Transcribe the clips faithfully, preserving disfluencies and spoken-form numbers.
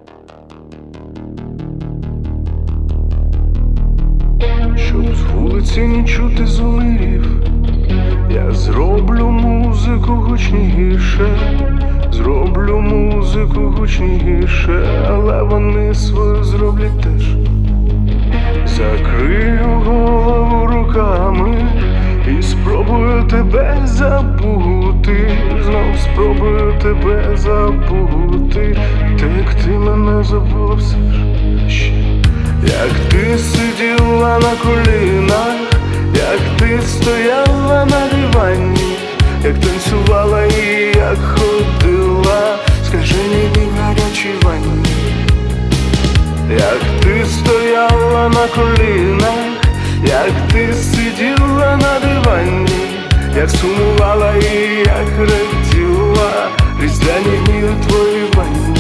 Щоб з вулиці не чути зумирів, я зроблю музику гучніше, зроблю музику гучніше, але вони свою зроблять теж. Закрию голову руками і спробую тебе забути, знов спробую тебе забути, так як ти мене забула все ж. Як ти сиділа на колінах, як ти стояла на дивані, як танцювала і як ходила, скажи мені в гарячій ванні. Як ти стояла на колінах, як ти сиділа на дивані, як сумувала і як раділа, різдвяні дні у твоїй ванні.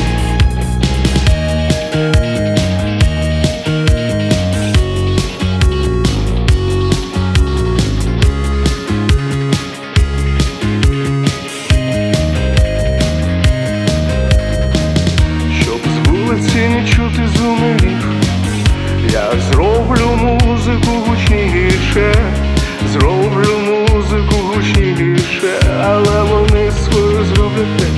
Не чути зумирів, я зроблю музику гучніше, зроблю музику гучніше, але вони свою зроблять теж.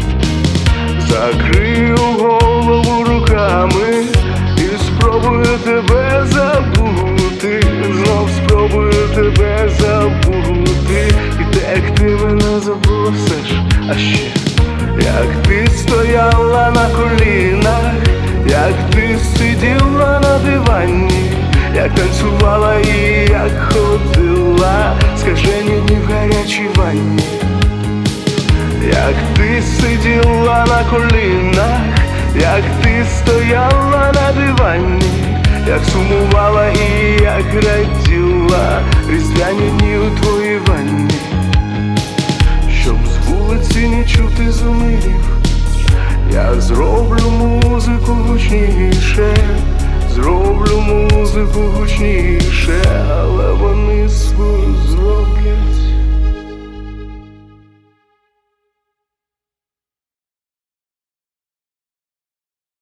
Закрию голову руками і спробую тебе забути, знов спробую тебе забути, і так ти мене забула все ж. А ще як ти стояла на колінах, як ти сиділа на дивані, як танцювала і як ходила, скажені дні в гарячій ванні. Як ти сиділа на колінах, як ти стояла на дивані, як сумувала і як раділа, різдвяні дні у твоїй ванні. Щоб з вулиці не чути зумирів, я зроблю музику гучніше, зроблю музику гучніше, але вони свою